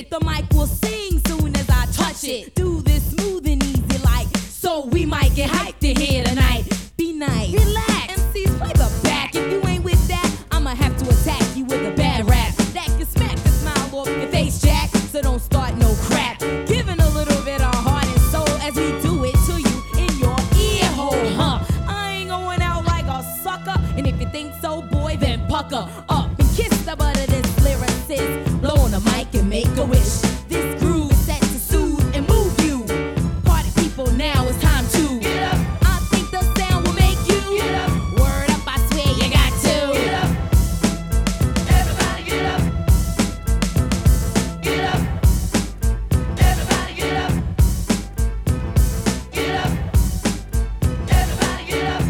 it. The mic will sing soon as I touch it. Do this smooth and easy like, so we might get hyped in here tonight. Be nice, relax, MCs play the back. If you ain't with that, I'ma have to attack you with a bad rap that can smack the smile off your face, Jack. So don't start no crap. Giving a little bit of heart and soul as we do it to you in your ear hole, huh? I ain't going out like a sucker, and if you think so, boy, then pucker up and kiss the butt of this lyricist. Blow on the mic and make a wish. This groove is set to soothe and move you. Party people, now it's time to get up. I think the sound will make you get up. Word up, I swear you got to get up. Everybody get up. Get up. Everybody get up. Get up. Everybody get up.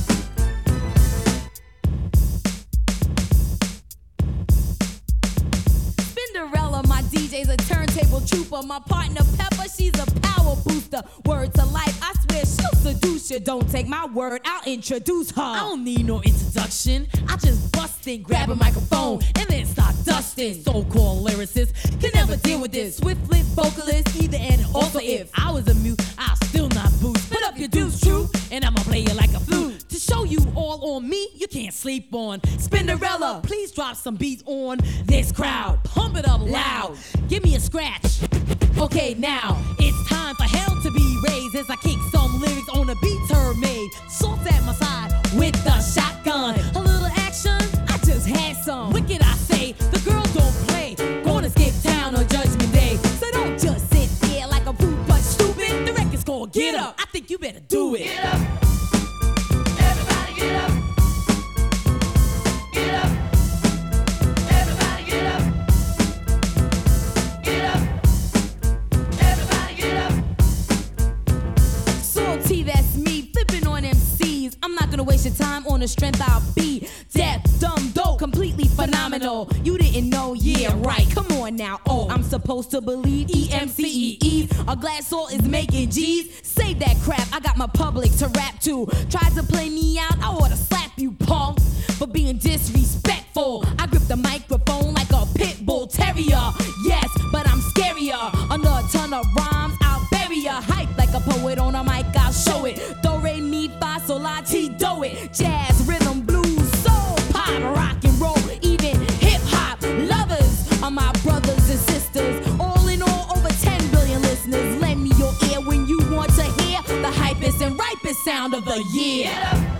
Spinderella, my DJ's a turntable trooper. My partner Pepper, she's a power booster. Word to life, I swear she'll seduce you. Don't take my word, I'll introduce her. I don't need no introduction. I just bust in, grab a microphone, and then start dusting. So-called lyricists can never deal with this. Swift flip vocalist, either and also if I was a mute, I'll still not boost. Put up your deuce, true, and I'ma play you like a flute. To show you all on me, you can't sleep on. Spinderella, please drop some beats on this crowd. Pump it up loud. Give me a scratch. Okay, now it's time for hell to be raised as I kick some lyrics on the beats her made. Salt at my side with the shotgun. A little action, I just had some. Wicked, I say, the girls don't play. Gonna skip town on Judgment Day. So don't just sit there like a fool but stupid. The record's called Get Up. I think you better do it. Get up. Everybody get up. Get up. Everybody get up. Get up. Everybody get up. Salty, that's me, flipping on MCs. I'm not gonna waste your time on the strength I'll be. Deaf, dumb, dope, completely phenomenal. You didn't know, yeah, right. Come on now, oh, I'm supposed to believe EMCEE. A glass salt is making G's. Save that crap, I got my public to rap to. Tried to play me out, I oughta slap you, punk, for being disrespectful. I grip the microphone like a pit bull terrier. Yes, but I'm scarier. Under a ton of rhymes, I'll bury ya. Hype like a poet on a mic, I'll show it. Do, re, mi, fa, sol, la, ti, do it. Jazz, rhythm, blues, soul, pop, rock and roll, even hip-hop. Lovers are my brothers and sisters. All in all, over 10 billion listeners. Lend me your ear when you want to hear the hypest and ripest sound of the year.